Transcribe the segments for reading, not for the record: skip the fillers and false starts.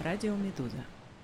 Радио Медуза.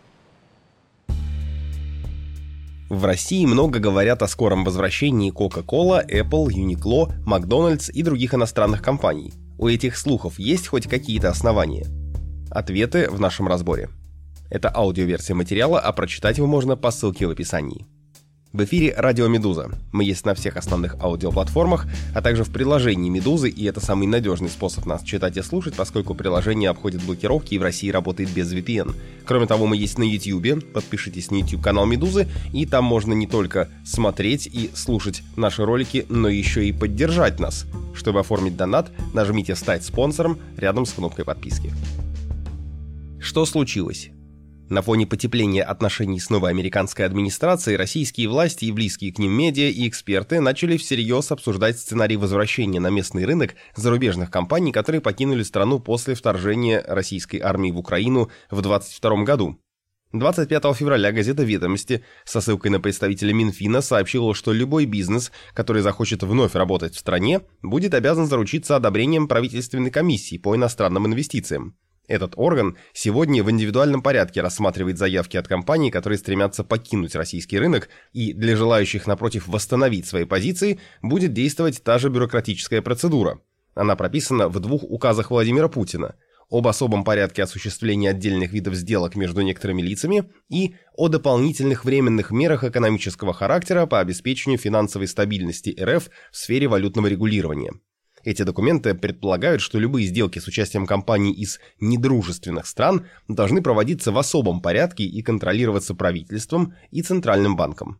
В России много говорят о скором возвращении Coca-Cola, Apple, Uniqlo, Макдональдс и других иностранных компаний. У этих слухов есть хоть какие-то основания? Ответы в нашем разборе. Это аудиоверсия материала, а прочитать его можно по ссылке в описании. В эфире Радио Медуза. Мы есть на всех основных аудиоплатформах, а также в приложении Медузы, и это самый надежный способ нас читать и слушать, поскольку приложение обходит блокировки и в России работает без VPN. Кроме того, мы есть на YouTube. Подпишитесь на YouTube-канал Медузы, и там можно не только смотреть и слушать наши ролики, но еще и поддержать нас. Чтобы оформить донат, нажмите «Стать спонсором» рядом с кнопкой подписки. Что случилось? На фоне потепления отношений с новой американской администрацией российские власти и близкие к ним медиа и эксперты начали всерьез обсуждать сценарий возвращения на местный рынок зарубежных компаний, которые покинули страну после вторжения российской армии в Украину в 2022 году. 25 февраля газета «Ведомости» со ссылкой на представителя Минфина сообщила, что любой бизнес, который захочет вновь работать в стране, будет обязан заручиться одобрением правительственной комиссии по иностранным инвестициям. Этот орган сегодня в индивидуальном порядке рассматривает заявки от компаний, которые стремятся покинуть российский рынок, и для желающих, напротив, восстановить свои позиции, будет действовать та же бюрократическая процедура. Она прописана в двух указах Владимира Путина: об особом порядке осуществления отдельных видов сделок между некоторыми лицами и о дополнительных временных мерах экономического характера по обеспечению финансовой стабильности РФ в сфере валютного регулирования. Эти документы предполагают, что любые сделки с участием компаний из недружественных стран должны проводиться в особом порядке и контролироваться правительством и Центральным банком.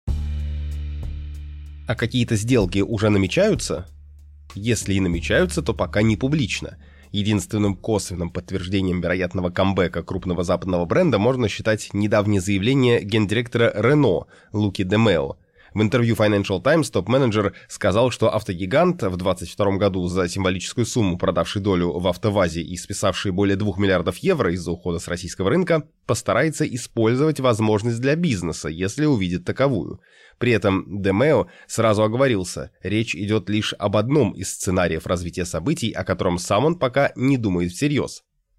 А какие-то сделки уже намечаются? Если и намечаются, то пока не публично. Единственным косвенным подтверждением вероятного камбэка крупного западного бренда можно считать недавнее заявление гендиректора Renault Луки де Мео. В интервью Financial Times топ-менеджер сказал, что автогигант, в 2022 году за символическую сумму продавший долю в АвтоВАЗе и списавший более 2 миллиардов евро из-за ухода с российского рынка, постарается использовать возможность для бизнеса, если увидит таковую. При этом де Мео сразу оговорился, речь идет лишь об одном из сценариев развития событий, о котором сам он пока не думает всерьез.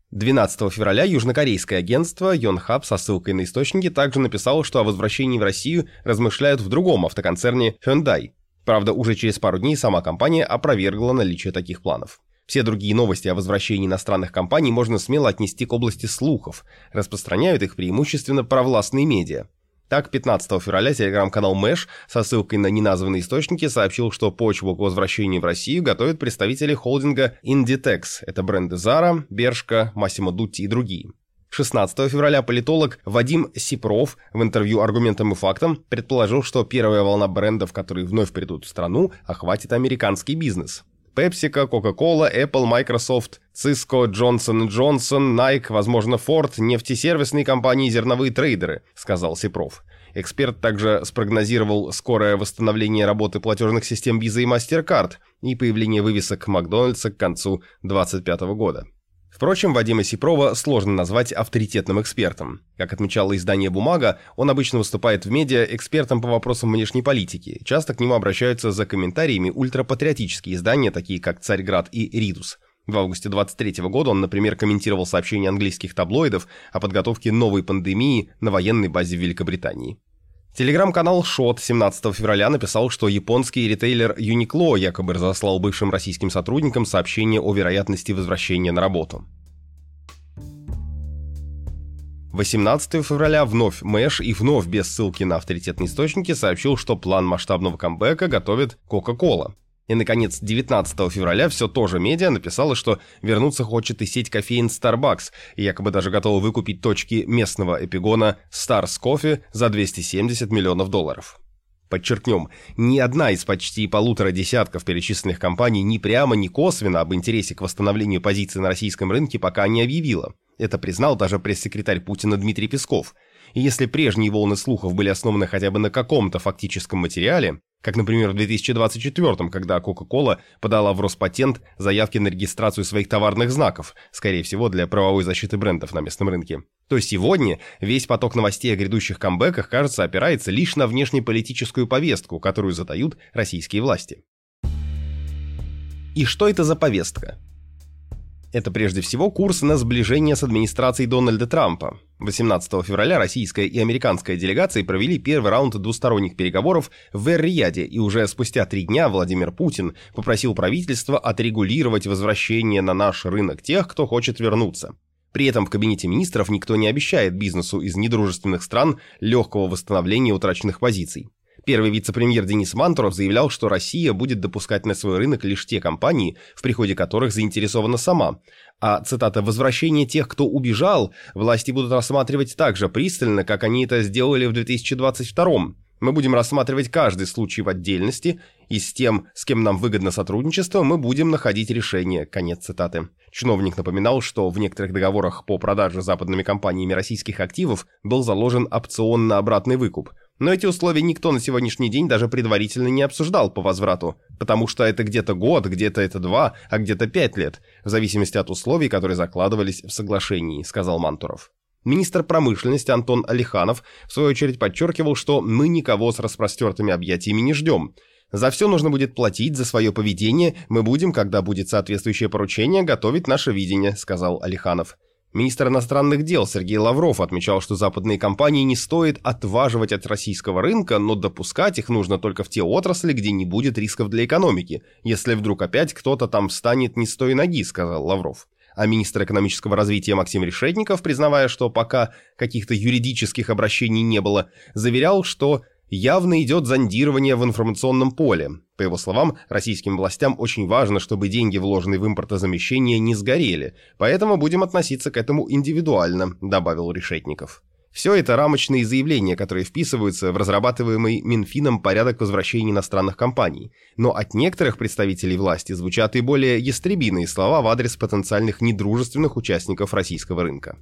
12 февраля южнокорейское агентство Yonhap со ссылкой на источники также написало, что о возвращении в Россию размышляют в другом автоконцерне Hyundai. Правда, уже через пару дней сама компания опровергла наличие таких планов. Все другие новости о возвращении иностранных компаний можно смело отнести к области слухов. Распространяют их преимущественно провластные медиа. Так, 15 февраля телеграм-канал Мэш со ссылкой на неназванные источники сообщил, что почву к возвращению в Россию готовят представители холдинга Inditex. Это бренды Zara, Bershka, Massimo Dutti и другие. 16 февраля политолог Вадим Сипров в интервью «Аргументам и фактам» предположил, что первая волна брендов, которые вновь придут в страну, охватит американский бизнес. PepsiCo, Coca-Cola, Apple, Microsoft, Cisco, Johnson & Johnson, Nike, возможно, Ford, нефтесервисные компании и зерновые трейдеры, сказал Сипров. Эксперт также спрогнозировал скорое восстановление работы платежных систем Visa и MasterCard и появление вывесок Макдональдса к концу 2025 года. Впрочем, Вадима Сипрова сложно назвать авторитетным экспертом. Как отмечало издание «Бумага», он обычно выступает в медиа экспертом по вопросам внешней политики. Часто к нему обращаются за комментариями ультрапатриотические издания, такие как «Царьград» и «Ридус». В августе 2023 года он, например, комментировал сообщения английских таблоидов о подготовке новой пандемии на военной базе в Великобритании. Телеграм-канал Шот 17 февраля написал, что японский ритейлер Uniqlo якобы разослал бывшим российским сотрудникам сообщение о вероятности возвращения на работу. 18 февраля вновь Мэш и вновь без ссылки на авторитетные источники сообщил, что план масштабного камбэка готовит Coca-Cola. И, наконец, 19 февраля все то же медиа написало, что вернуться хочет и сеть кофеин Starbucks, и якобы даже готова выкупить точки местного эпигона Stars Coffee за $270 миллионов. Подчеркнем, ни одна из почти полутора десятков перечисленных компаний ни прямо, ни косвенно об интересе к восстановлению позиций на российском рынке пока не объявила. Это признал даже пресс-секретарь Путина Дмитрий Песков. И если прежние волны слухов были основаны хотя бы на каком-то фактическом материале, как, например, в 2024, когда Coca-Cola подала в Роспатент заявки на регистрацию своих товарных знаков, скорее всего, для правовой защиты брендов на местном рынке, то сегодня весь поток новостей о грядущих камбэках, кажется, опирается лишь на внешнеполитическую повестку, которую задают российские власти. И что это за повестка? Это прежде всего курс на сближение с администрацией Дональда Трампа. 18 февраля российская и американская делегации провели первый раунд двусторонних переговоров в Эр-Рияде, и уже спустя 3 дня Владимир Путин попросил правительство отрегулировать возвращение на наш рынок тех, кто хочет вернуться. При этом в кабинете министров никто не обещает бизнесу из недружественных стран легкого восстановления утраченных позиций. Первый вице-премьер Денис Мантуров заявлял, что Россия будет допускать на свой рынок лишь те компании, в приходе которых заинтересована сама. А, цитата, «возвращение тех, кто убежал, власти будут рассматривать так же пристально, как они это сделали в 2022-м. Мы будем рассматривать каждый случай в отдельности, и с тем, с кем нам выгодно сотрудничество, мы будем находить решение». Конец цитаты. Чиновник напоминал, что в некоторых договорах по продаже западными компаниями российских активов был заложен опцион на обратный выкуп. Но эти условия никто на сегодняшний день даже предварительно не обсуждал по возврату, потому что это где-то год, где-то это 2, а где-то 5 лет, в зависимости от условий, которые закладывались в соглашении, сказал Мантуров. Министр промышленности Антон Алиханов в свою очередь подчеркивал, что мы никого с распростертыми объятиями не ждем. За все нужно будет платить, за свое поведение мы будем, когда будет соответствующее поручение, готовить наше видение, сказал Алиханов. Министр иностранных дел Сергей Лавров отмечал, что западные компании не стоит отваживать от российского рынка, но допускать их нужно только в те отрасли, где не будет рисков для экономики, если вдруг опять кто-то там встанет не с той ноги, сказал Лавров. А министр экономического развития Максим Решетников, признавая, что пока каких-то юридических обращений не было, заверял, что явно идет зондирование в информационном поле. По его словам, российским властям очень важно, чтобы деньги, вложенные в импортозамещение, не сгорели, поэтому будем относиться к этому индивидуально, добавил Решетников. Все это рамочные заявления, которые вписываются в разрабатываемый Минфином порядок возвращения иностранных компаний. Но от некоторых представителей власти звучат и более ястребиные слова в адрес потенциальных недружественных участников российского рынка.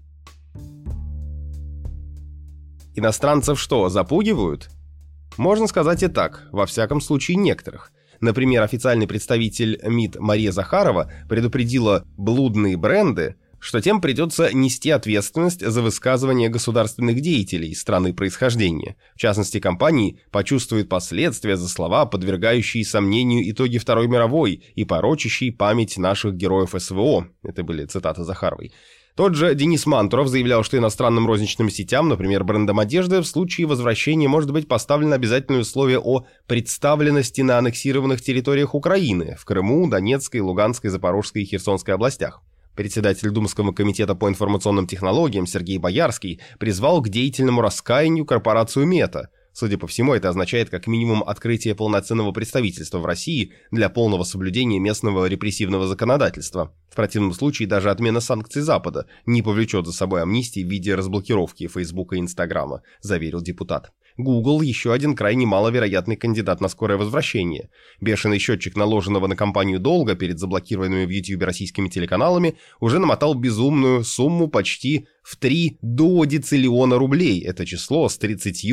Иностранцев что, запугивают? Можно сказать и так, во всяком случае некоторых. Например, официальный представитель МИД Мария Захарова предупредила блудные бренды, что тем придется нести ответственность за высказывание государственных деятелей страны происхождения. В частности, компании почувствуют последствия за слова, подвергающие сомнению итоги Второй мировой и порочащие память наших героев СВО. Это были цитаты Захаровой. Тот же Денис Мантуров заявлял, что иностранным розничным сетям, например, брендам одежды, в случае возвращения может быть поставлено обязательное условие о представленности на аннексированных территориях Украины в Крыму, Донецкой, Луганской, Запорожской и Херсонской областях. Председатель Думского комитета по информационным технологиям Сергей Боярский призвал к деятельному раскаянию корпорацию Мета. Судя по всему, это означает как минимум открытие полноценного представительства в России для полного соблюдения местного репрессивного законодательства. В противном случае даже отмена санкций Запада не повлечет за собой амнистии в виде разблокировки Фейсбука и Инстаграма, заверил депутат. Google – еще один крайне маловероятный кандидат на скорое возвращение. Бешеный счетчик наложенного на компанию долга перед заблокированными в YouTube российскими телеканалами уже намотал безумную сумму почти в 3 дуодециллиона рублей. Это число с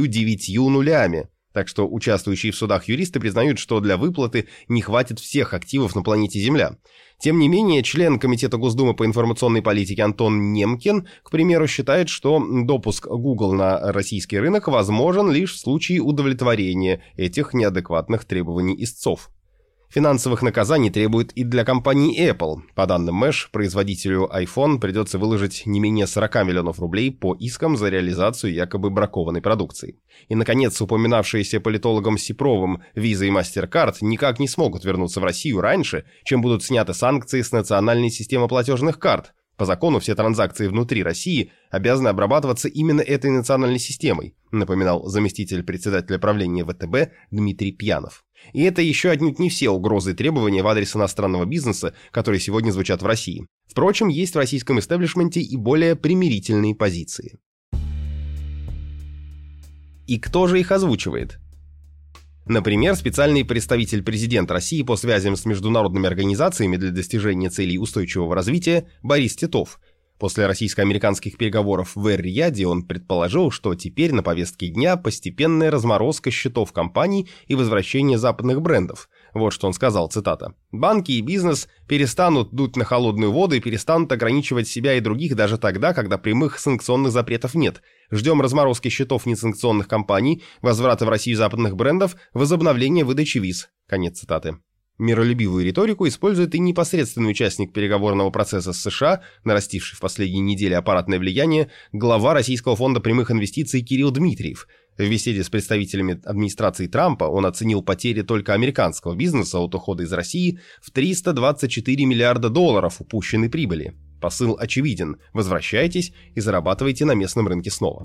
39 нулями. Так что участвующие в судах юристы признают, что для выплаты не хватит всех активов на планете Земля. Тем не менее, член Комитета Госдумы по информационной политике Антон Немкин, к примеру, считает, что допуск Google на российский рынок возможен лишь в случае удовлетворения этих неадекватных требований истцов. Финансовых наказаний требует и для компании Apple. По данным Mesh, производителю iPhone придется выложить не менее 40 миллионов рублей по искам за реализацию якобы бракованной продукции. И, наконец, упоминавшиеся политологом Сипровым Visa и MasterCard никак не смогут вернуться в Россию раньше, чем будут сняты санкции с национальной системы платежных карт. По закону все транзакции внутри России обязаны обрабатываться именно этой национальной системой, напоминал заместитель председателя правления ВТБ Дмитрий Пьянов. И это еще отнюдь не все угрозы и требования в адрес иностранного бизнеса, которые сегодня звучат в России. Впрочем, есть в российском истеблишменте и более примирительные позиции. И кто же их озвучивает? Например, специальный представитель президента России по связям с международными организациями для достижения целей устойчивого развития Борис Титов. После российско-американских переговоров в Эр-Рияде он предположил, что теперь на повестке дня постепенная разморозка счетов компаний и возвращение западных брендов. Вот что он сказал, цитата. «Банки и бизнес перестанут дуть на холодную воду и перестанут ограничивать себя и других даже тогда, когда прямых санкционных запретов нет. Ждем разморозки счетов несанкционных компаний, возврата в Россию западных брендов, возобновления выдачи виз». Конец цитаты. Миролюбивую риторику использует и непосредственный участник переговорного процесса с США, нарастивший в последние недели аппаратное влияние, глава Российского фонда прямых инвестиций Кирилл Дмитриев. В беседе с представителями администрации Трампа он оценил потери только американского бизнеса от ухода из России в $324 миллиарда упущенной прибыли. Посыл очевиден – возвращайтесь и зарабатывайте на местном рынке снова.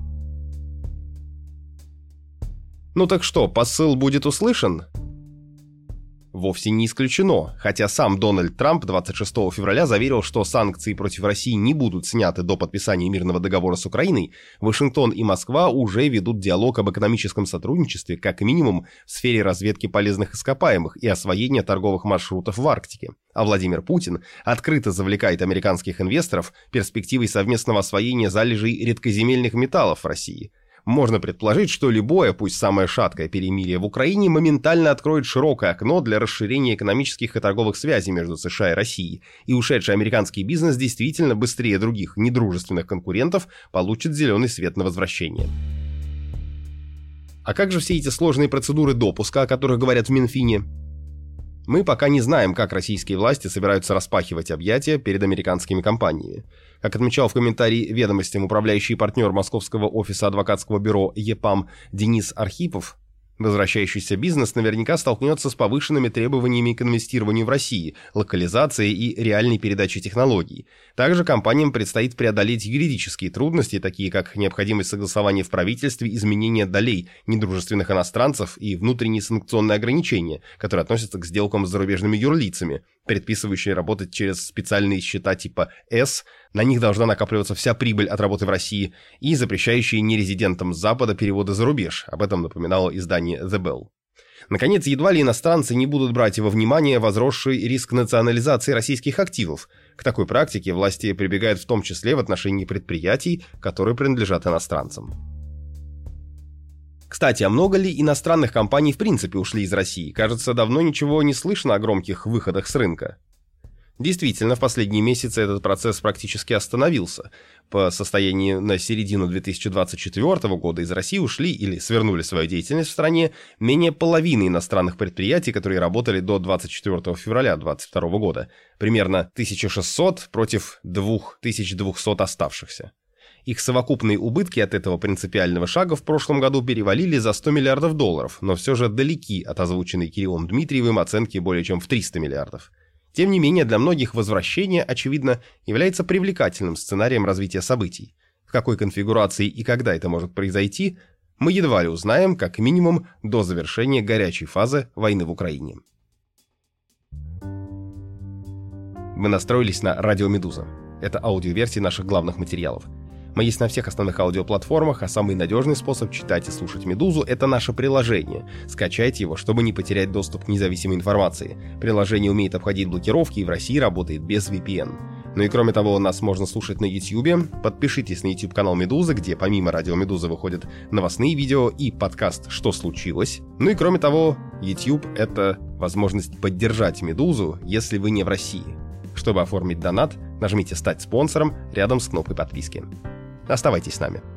Ну так что, посыл будет услышан? Вовсе не исключено, хотя сам Дональд Трамп 26 февраля заверил, что санкции против России не будут сняты до подписания мирного договора с Украиной, Вашингтон и Москва уже ведут диалог об экономическом сотрудничестве как минимум в сфере разведки полезных ископаемых и освоения торговых маршрутов в Арктике. А Владимир Путин открыто завлекает американских инвесторов перспективой совместного освоения залежей редкоземельных металлов в России. Можно предположить, что любое, пусть самое шаткое перемирие в Украине моментально откроет широкое окно для расширения экономических и торговых связей между США и Россией, и ушедший американский бизнес действительно быстрее других недружественных конкурентов получит зеленый свет на возвращение. А как же все эти сложные процедуры допуска, о которых говорят в Минфине? Мы пока не знаем, как российские власти собираются распахивать объятия перед американскими компаниями. Как отмечал в комментарии «Ведомостям» управляющий партнер московского офиса адвокатского бюро ЕПАМ Денис Архипов, возвращающийся бизнес наверняка столкнется с повышенными требованиями к инвестированию в России, локализации и реальной передаче технологий. Также компаниям предстоит преодолеть юридические трудности, такие как необходимость согласования в правительстве, изменения долей недружественных иностранцев и внутренние санкционные ограничения, которые относятся к сделкам с зарубежными юрлицами, предписывающие работать через специальные счета типа «С», на них должна накапливаться вся прибыль от работы в России, и запрещающие нерезидентам Запада переводы за рубеж, об этом напоминало издание The Bell. Наконец, едва ли иностранцы не будут брать во внимание возросший риск национализации российских активов. К такой практике власти прибегают в том числе в отношении предприятий, которые принадлежат иностранцам. Кстати, а много ли иностранных компаний в принципе ушли из России? Кажется, давно ничего не слышно о громких выходах с рынка. Действительно, в последние месяцы этот процесс практически остановился. По состоянию на середину 2024 года из России ушли или свернули свою деятельность в стране менее половины иностранных предприятий, которые работали до 24 февраля 2022 года. Примерно 1600 против 2200 оставшихся. Их совокупные убытки от этого принципиального шага в прошлом году перевалили за $100 миллиардов, но все же далеки от озвученной Кириллом Дмитриевым оценки более чем в 300 миллиардов. Тем не менее, для многих возвращение, очевидно, является привлекательным сценарием развития событий. В какой конфигурации и когда это может произойти, мы едва ли узнаем, как минимум, до завершения горячей фазы войны в Украине. Вы настроились на Радио Медуза. Это аудиоверсии наших главных материалов. Мы есть на всех основных аудиоплатформах, а самый надежный способ читать и слушать «Медузу» — это наше приложение. Скачайте его, чтобы не потерять доступ к независимой информации. Приложение умеет обходить блокировки и в России работает без VPN. Ну и кроме того, нас можно слушать на YouTube. Подпишитесь на YouTube-канал «Медуза», где помимо «Радио Медуза» выходят новостные видео и подкаст «Что случилось?». Ну и кроме того, YouTube — это возможность поддержать «Медузу», если вы не в России. Чтобы оформить донат, нажмите «Стать спонсором» рядом с кнопкой подписки. Оставайтесь с нами.